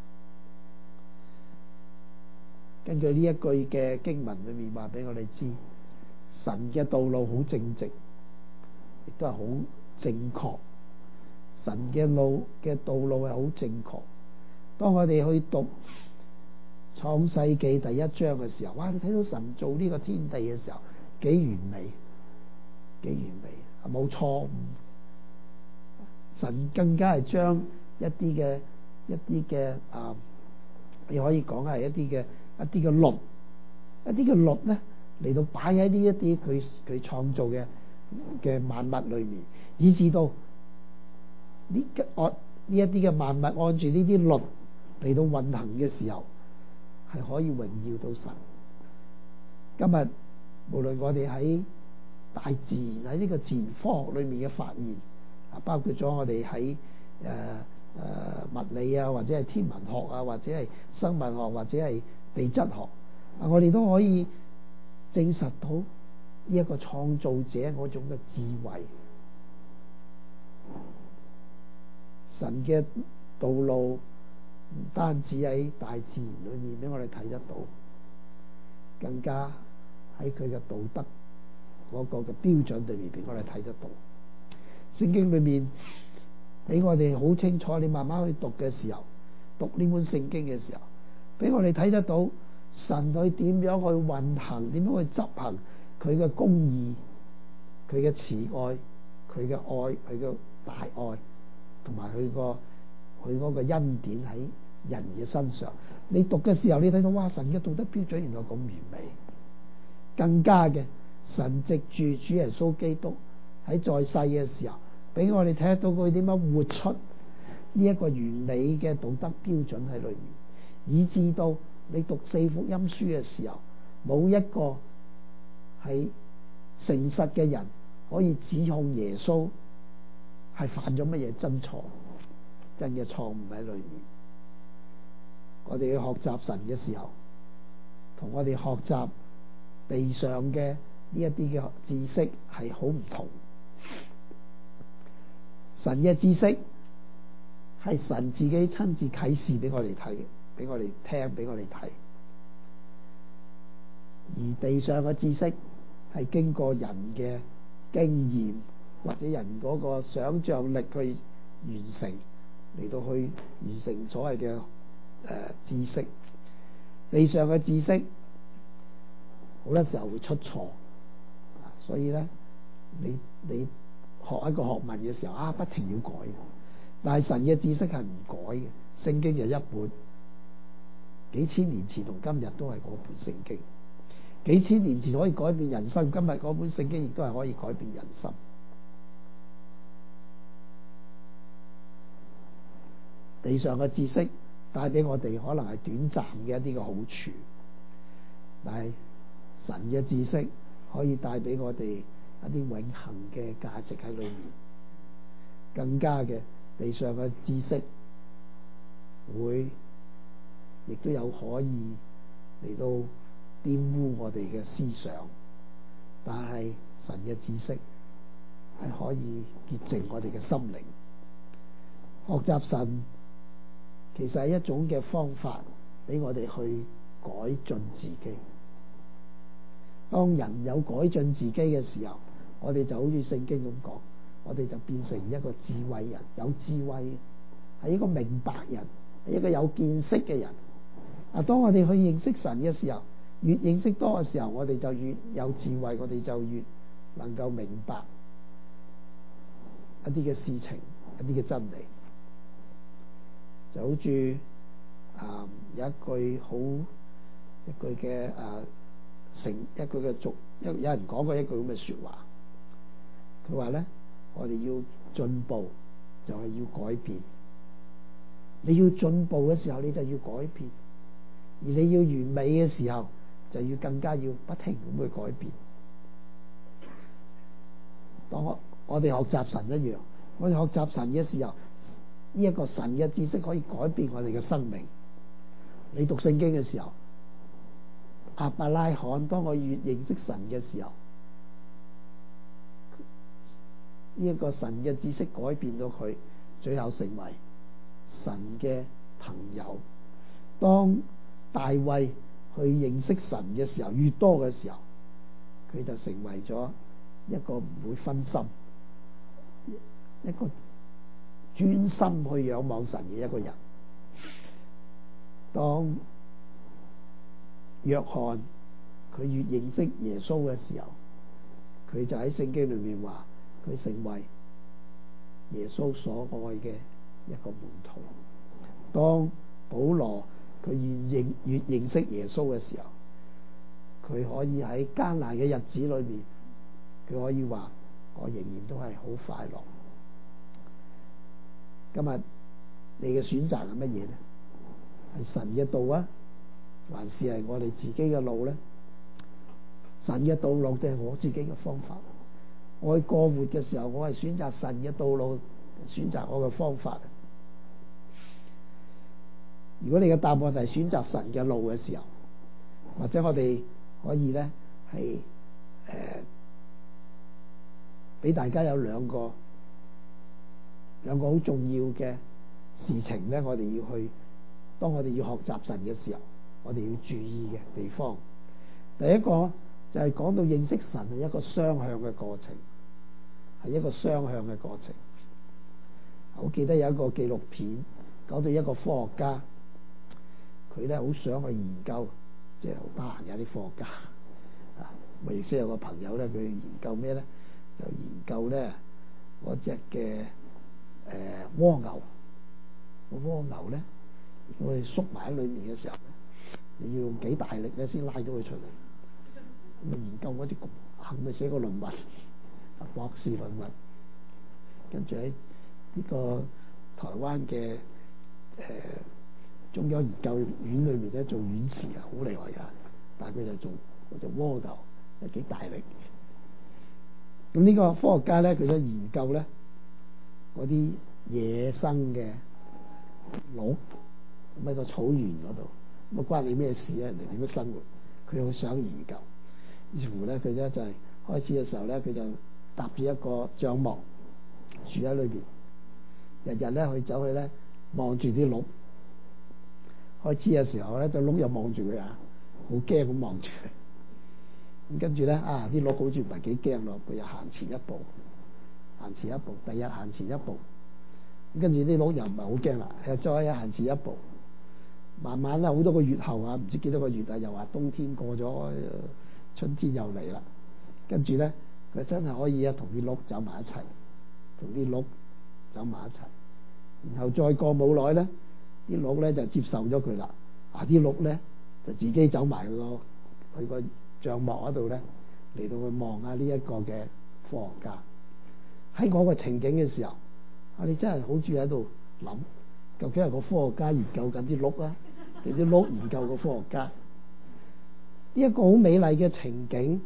根據呢一句嘅經文裏面話俾我哋知，神嘅道路好正直，亦都係好正確。神嘅道路係好正確。當我哋去讀創世紀第1章嘅時候，哇！你睇到神做呢個天地嘅時候幾完美，幾完美，冇錯誤。神更加係將一啲嘅你可以講係一啲嘅律咧嚟到擺喺呢一啲佢創造嘅萬物裏面，以至到呢一啲嘅萬物按住呢啲律嚟到運行嘅時候，係可以榮耀到神。今日無論我哋喺大自然喺呢個自然科學裏面嘅發現，包括咗我哋喺物理啊，或者係天文學啊，或者係生物學，或者係地質學，我哋都可以證實到呢一個創造者嗰種嘅智慧。神嘅道路唔單止喺大自然裏面俾我哋睇得到，更加喺佢嘅道德嗰個嘅標準裏面俾我哋睇得到。聖經裏面俾我哋好清楚，你慢慢去讀嘅時候，讀呢本聖經嘅時候，俾我哋睇得到神佢點樣去運行，點樣去執行佢嘅公義，佢嘅慈愛，佢嘅愛，佢嘅大愛， 同埋佢嗰個恩典喺人嘅身上。你讀嘅時候，你睇到哇，神嘅道德標準原來咁完美。更加嘅，神藉住主耶穌基督喺在世嘅時候，俾我哋睇得到佢點樣活出呢一個完美嘅道德標準喺裏面，以至到你讀四福音書嘅時候，冇一個係誠實嘅人可以指控耶穌係犯咗乜嘢真錯嘅錯誤喺裏面。我哋要學習神嘅時候，同我哋學習地上嘅呢一啲嘅知識係好唔同。神嘅知識係神自己親自啟示俾我哋睇，俾我哋聽，俾我哋睇。而地上嘅知識係經過人嘅經驗或者人嗰個想像力去完成，嚟到去完成所謂嘅知識。地上嘅知識好多時候會出錯，所以咧，你學一個學問嘅時候不停要改。但係神嘅知識係唔改嘅，聖經就一本，幾千年前同今日都係嗰本聖經。幾千年前可以改變人生，今日嗰本聖經亦都係可以改變人生。地上嘅知識帶俾我哋可能係短暫嘅一啲嘅好處，但係神嘅知識可以帶俾我哋一啲永恆嘅價值喺裏面。更加嘅，地上嘅知識會亦都有可以嚟到玷污我哋嘅思想，但係神嘅知識係可以潔淨我哋嘅心靈。學習神其實係一種嘅方法，俾我哋去改進自己。當人有改進自己嘅時候，我哋就好似聖經咁講，我哋就變成一個智慧人，有智慧，係一個明白人，係一個有見識嘅人。當我哋去認識神嘅時候，越認識多嘅時候，我哋就越有智慧，我哋就越能夠明白一啲嘅事情，一啲嘅真理。就好似有一句嘅有人講過一句咁嘅說話，佢話咧，我哋要進步就係要改變。你要進步嘅時候，你就要改變；而你要完美嘅時候，就要更加要不停咁去改變。當我哋學習神一樣，我哋學習神嘅時候，呢一個神嘅知識可以改變我哋嘅生命。你讀聖經嘅時候，亞伯拉罕當我越認識神嘅時候，呢一個神嘅知識改變到佢，最後成為神嘅朋友。當大衛去認識神嘅時候，越多嘅時候，佢就成為咗一個唔會分心，一個專心去仰望神嘅一個人。當約翰佢越認識耶穌嘅時候，佢就喺聖經裏面話佢成為耶穌所愛嘅一個門徒。當保羅佢越認識耶穌嘅時候，佢可以喺艱難嘅日子裏面，佢可以話我仍然都係好快樂。今日你嘅選擇係乜嘢呢？係神嘅道啊，還是係我哋自己嘅路呢？神嘅道路定係我自己嘅方法？我去過活嘅時候，我係選擇神嘅道路，選擇我嘅方法。如果你嘅答案係選擇神嘅路嘅時候，或者我哋可以咧係俾大家有兩個好重要嘅事情咧，我哋要去，當我哋要學習神嘅時候，我哋要注意嘅地方。第一個就係講到認識神係一個雙向嘅過程，係一個雙向嘅過程。我記得有一個紀錄片講到一個科學家，佢咧好想去研究，即係好得閒有啲科學家我亦識有個朋友咧，佢研究咩咧？就研究咧嗰隻嘅蝸牛。個蝸牛咧，我哋縮埋喺裏面嘅時候咧，你要用幾大力咧先拉到佢出嚟。咁研究嗰啲咪寫個論文，博士論文，跟住喺呢個台灣嘅中央研究院裏面咧做院士啊，好厲害㗎。但係佢就做嗰隻蝸牛，係幾大力。咁呢個科學家咧，佢想研究咧嗰啲野生嘅鹿，咁喺個草原嗰度，咁啊關你咩事咧？人哋點樣生活？佢好想研究。於是乎咧，佢咧就係開始嘅時候咧，佢就搭住一個帳幕住喺裏邊，日日咧去走去咧望住啲鹿。開始嘅時候咧，隻鹿又望住佢啊，好驚咁望住佢。咁跟住咧啲鹿好似唔係幾驚咯，佢又行前一步，行前一步，第二日行前一步。咁跟住啲鹿又唔係好驚啦，又再行前一步。慢慢啦，好多個月後啊，唔知幾多個月啊，又話冬天過咗，春天又嚟啦。跟住咧，佢真係可以同啲鹿走埋一齊，同啲鹿走埋一齊。然後再過冇耐咧，啲鹿咧就接受咗佢啦。啲鹿咧就自己走埋佢個帳幕嗰度咧，嚟到去望下呢一個嘅科學家。喺嗰個情景嘅時候，你真係好似喺度諗，究竟係個科學家研究緊啲鹿啊，定啲鹿研究個科學家？呢一個好美麗嘅情景，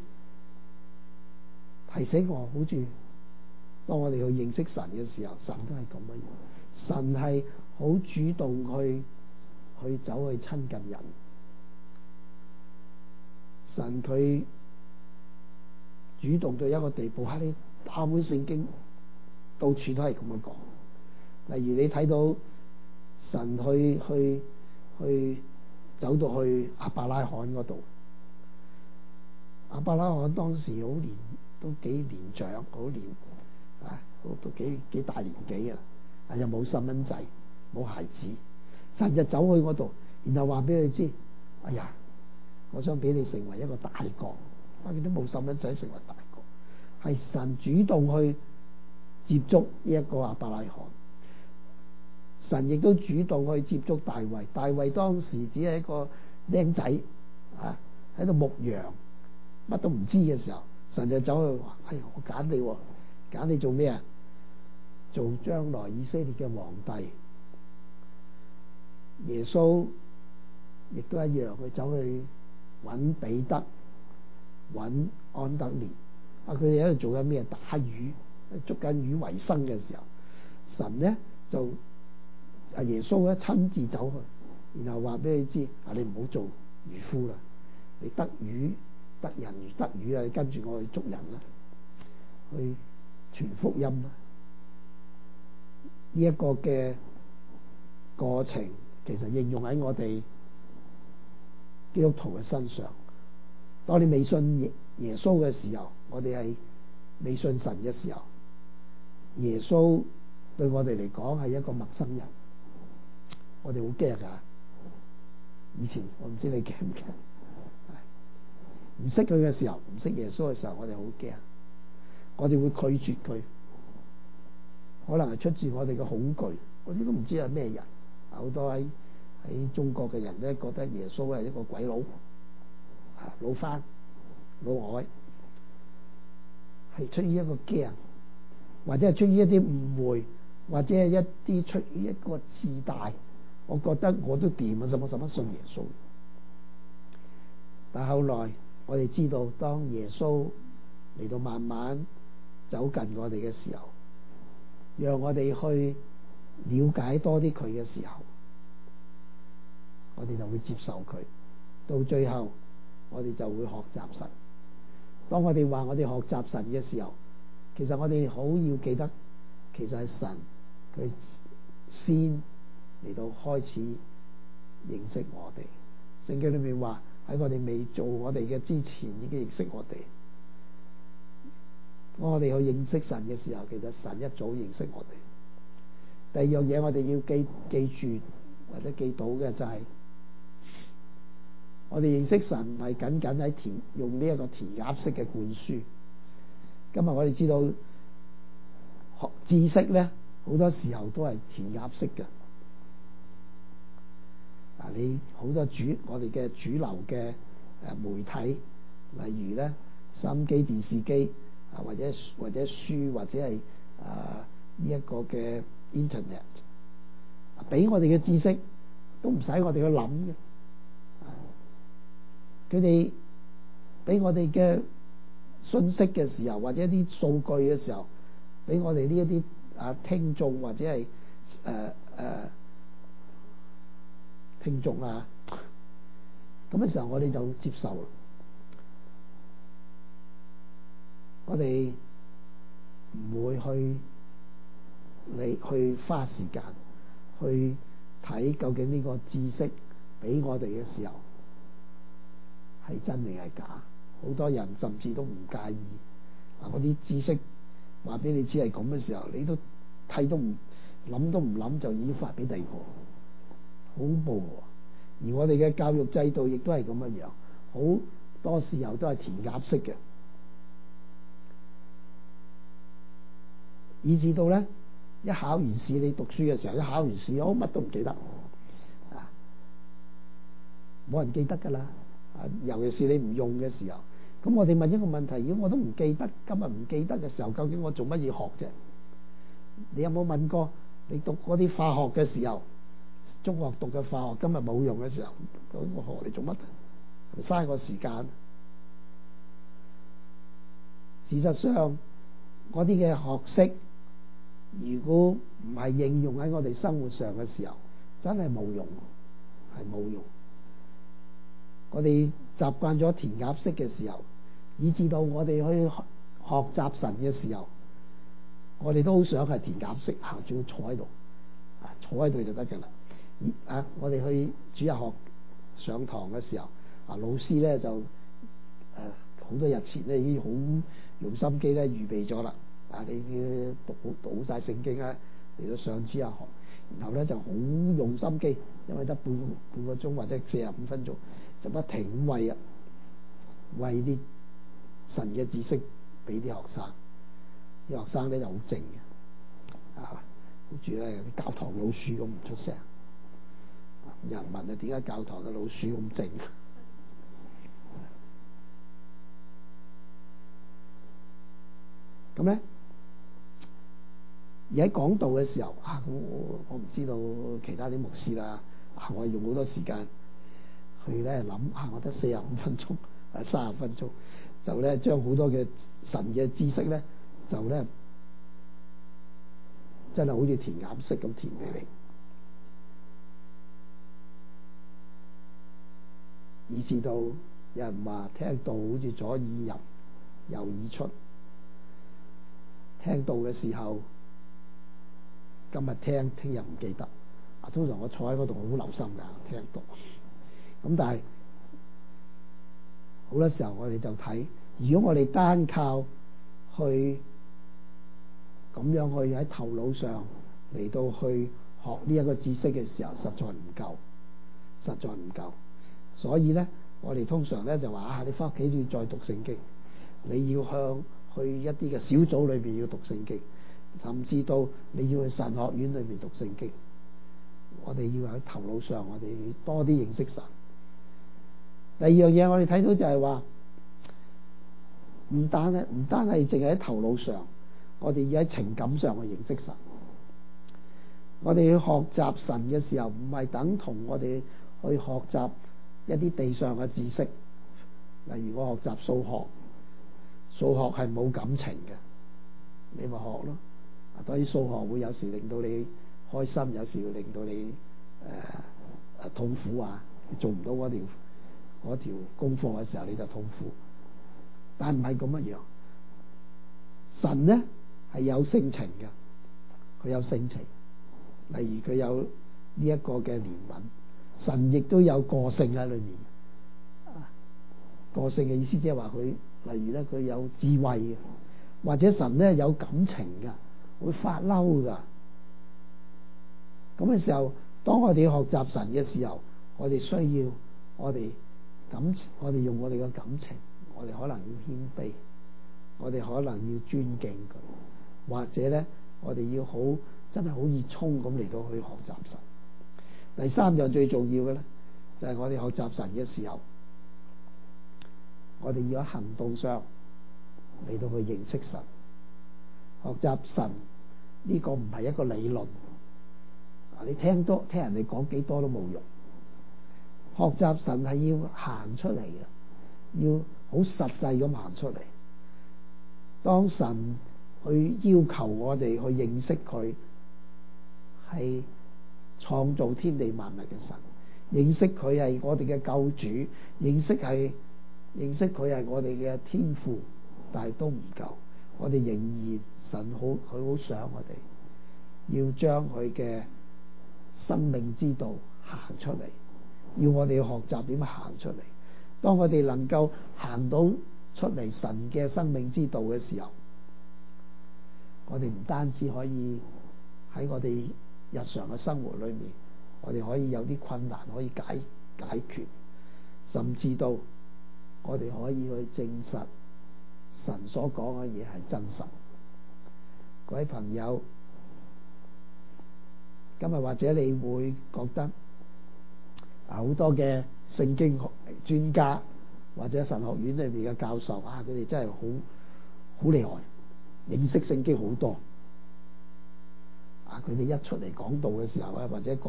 提醒我，好似當我哋去認識神嘅時候，神都係咁樣。神係好主動去走去親近人。神佢主動到一個地步，你打本聖經，到處都係咁樣講。例如你睇到神去走到去亞伯拉罕嗰度，亞伯拉罕當時好年都幾年長，好年都幾大年紀啊，又冇細蚊仔，冇孩子，神就走去嗰度，然後話俾佢知：哎呀，我想俾你成為一個大國。你都冇細蚊仔成為大國，係神主動去接觸呢一個亞伯拉罕。神亦都主動去接觸大衛。大衛當時只係一個僆仔喺度牧羊，乜都唔知嘅時候，神就走去話：哎呀，我揀你，揀你做咩啊？做將來以色列嘅皇帝。耶穌亦都一樣，佢走去揾彼得，揾安德烈。佢哋喺度做緊咩？打魚，捉緊魚為生嘅時候，神咧就耶穌咧親自走去，然後話俾你知：你唔好做漁夫啦，你得魚得人如得魚啦，你跟住我去捉人啦，去傳福音啦。呢一個嘅過程其實應用喺我哋基督徒嘅身上。當你未信耶穌嘅時候，我哋係未信神嘅時候，耶穌對我哋嚟講係一個陌生人，我哋好驚㗎。以前我唔知你驚唔驚？唔識佢嘅時候，唔識耶穌嘅時候，我哋好驚，我哋會拒絕佢，可能係出自我哋嘅恐懼。我哋都唔知係咩人，好多喺中國嘅人咧，覺得耶穌係一個鬼佬、老番、老外，係出於一個驚，或者係出於一啲誤會，或者係一啲出於一個自大。我覺得我都掂啊，使乜信耶穌？但後來我哋知道，當耶穌嚟到慢慢走近我哋嘅時候，讓我哋去了解多啲佢嘅時候，我哋就會接受佢。到最後，我哋就會學習神。當我哋話我哋學習神嘅時候，其實我哋好要記得，其實係神佢先嚟到開始認識我哋。聖經裏面話，喺我哋未做我哋嘅之前，已經認識我哋。當我哋去認識神嘅時候，其實神一早認識我哋。第二樣嘢我哋要記住或者記到嘅就係，我哋認識神唔係僅僅喺用呢一個填鴨式嘅灌輸。今日我哋知道學知識咧， 好多時候都係填鴨式嘅。你好多我哋嘅主流嘅媒體，例如咧收音機、電視機或者書或者係呢一個嘅 Internet， 俾我哋嘅知識都唔使我哋去諗嘅。佢哋俾我哋嘅信息嘅時候，或者啲數據嘅時候，俾我哋呢一啲聽眾或者係聽眾咁嘅時候，我哋就接受啦。我哋唔會去花時間去睇究竟呢個知識俾我哋嘅時候係真定係假。好多人甚至都唔介意嗰啲知識話俾你知係咁嘅時候，你都睇都唔諗都唔諗就已經發俾第二個，好恐怖喎。而我哋嘅教育制度亦都係咁嘅樣，好多時候都係填鴨式嘅，以至到咧一考完試，你讀書嘅時候一考完試，乜都唔記得冇人記得㗎啦。尤其是你唔用嘅時候，咁我哋問一個問題：如果我都唔記得，今日唔記得嘅時候，究竟我做乜嘢學啫？你有冇問過你讀嗰啲化學嘅時候，中學讀嘅化學，今日冇用嘅時候，究竟我學嚟做乜？嘥我時間。事實上，嗰啲嘅學識，如果唔係應用喺我哋生活上嘅時候，真係冇用，係冇用。我哋習慣咗填鴨式嘅時候，以至到我哋去學習神嘅時候，我哋都好想係填鴨式，仲要坐喺度，坐喺度就得㗎啦。我哋去主日學上堂嘅時候，老師咧就好多日前咧已經好用心機咧預備咗啦。你讀好晒聖經啊，嚟到上主日學，然後咧就好用心機，因為得半個鐘或者45分鐘。就不停餵啲神嘅知識俾啲學生，啲學生咧就好靜嘅，好似咧啲教堂老鼠咁唔出聲。有人問啊，點解教堂嘅老鼠咁靜？咁咧，而喺講道嘅時候我唔知道其他啲牧師啦，我係用好多時間。去咧諗我得45分鐘30分鐘，就咧將好多嘅神嘅知識咧，就咧真係好似填鴨式咁填俾你，以至到有人話聽到好似左耳入右耳出，聽到嘅時候今日聽，聽日唔記得。通常我坐喺嗰度好留心㗎，聽到。咁但係好多時候我哋就睇，如果我哋單靠去咁樣去喺頭腦上嚟到去學呢一個知識嘅時候，實在唔夠。所以咧，我哋通常咧就話你翻屋企要再讀聖經，你要去一啲嘅小組裏邊要讀聖經，甚至到你要去神學院裏邊讀聖經。我哋要喺頭腦上，我哋多啲認識神。第二樣嘢我哋睇到就係話，唔單係淨係喺頭腦上，我哋要喺情感上去認識神。我哋去學習神嘅時候，唔係等同我哋去學習一啲地上嘅知識。例如我學習數學係冇感情嘅，你咪學咯。當然數學會有時令到你開心，有時會令到你痛苦你做唔到嗰條功課嘅時候你就痛苦，但唔係咁樣。神咧係有性情嘅，佢有性情，例如佢有呢一個嘅憐憫。神亦都有個性喺裏面。個性嘅意思即係話佢，例如咧佢有智慧嘅，或者神咧有感情嘅，會發嬲噶。咁嘅時候，當我哋學習神嘅時候，我哋需要我哋用我哋嘅感情，我哋可能要謙卑，我哋可能要尊敬佢，或者咧我哋要好真係好熱衷咁嚟到去學習神。第三樣最重要嘅咧，就係我哋學習神嘅時候，我哋要喺行動上嚟到去認識神。學習神呢個唔係一個理論，你聽人哋講幾多都冇用。學習神係要行出嚟嘅，要好實際咁行出嚟。當神去要求我哋去認識佢係創造天地萬物嘅神，認識佢係我哋嘅救主，認識佢係我哋嘅天父，但係都唔夠。我哋仍然神佢好想我哋要將佢嘅生命之道行出嚟，要我哋學習點行出嚟。當我哋能夠行到出嚟神嘅生命之道嘅時候，我哋唔單止可以喺我哋日常嘅生活裏面，我哋可以有啲困難可以解決，甚至到我哋可以去證實神所講嘅嘢係真實。各位朋友，今日或者你會覺得好多嘅聖經專家或者神學院裏面嘅教授佢哋真係好厲害，認識聖經好多。佢哋一出嚟講道嘅時候或者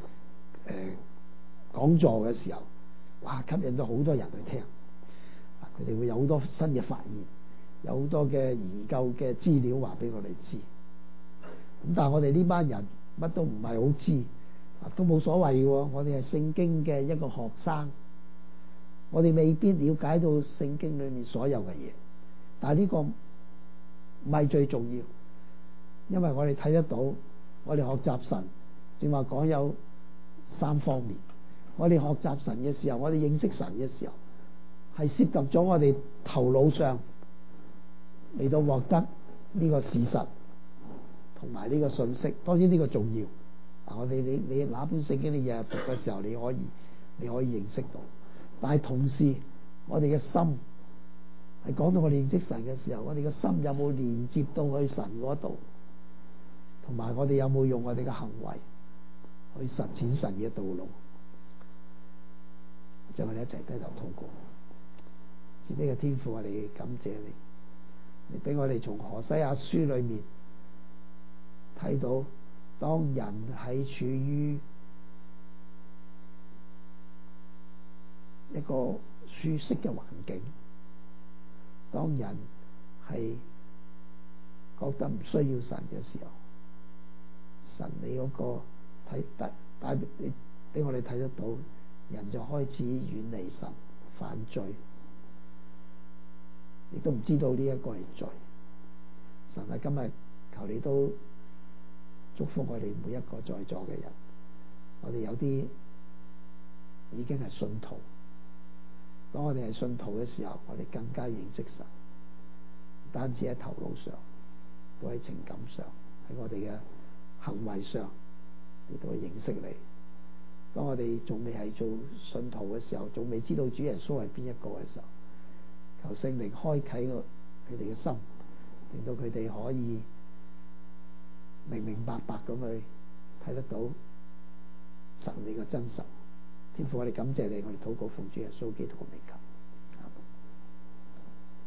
講座嘅時候，吸引咗好多人去聽。佢哋會有好多新嘅發現，有好多嘅研究嘅資料話俾我哋知。咁但係我哋呢班人乜都唔係好知，都冇所謂嘅。我哋係聖經嘅一個學生，我哋未必了解到聖經裏面所有嘅嘢，但係呢個唔係最重要，因為我哋睇得到，我哋學習神正話講有三方面。我哋學習神嘅時候，我哋認識神嘅時候，係涉及咗我哋頭腦上嚟到獲得呢個事實同埋呢個信息。當然呢個重要。你哪本聖經你日日讀嘅時候，你可以認識到。但係同時，我哋嘅心係講到我哋認識神嘅時候，我哋嘅心有冇連接到去神嗰度，同埋我哋有冇用我哋嘅行為去實踐神嘅道路。就我哋一齊低頭禱告。慈悲嘅天父，我哋感謝你，你俾我哋從何西阿書裏面睇到，當人喺處於一個舒適嘅環境，當人係覺得唔需要神嘅時候，神你嗰個帶俾我哋睇得到，人就開始遠離神，犯罪，亦都唔知道呢一個係罪。神啊，今日求你都祝福我哋每一個在座嘅人。我哋有啲已經係信徒，當我哋係信徒嘅時候，我哋更加認識神，唔單止喺頭腦上，都喺情感上，喺我哋嘅行為上，亦都係認識你。當我哋仲未係做信徒嘅時候，仲未知道主耶穌係邊一個嘅時候，求聖靈開啟佢哋嘅心，令到佢哋可以明明白白咁去睇得到神你嘅真實。天父，我哋感謝你，我哋禱告奉主耶穌基督嘅名求。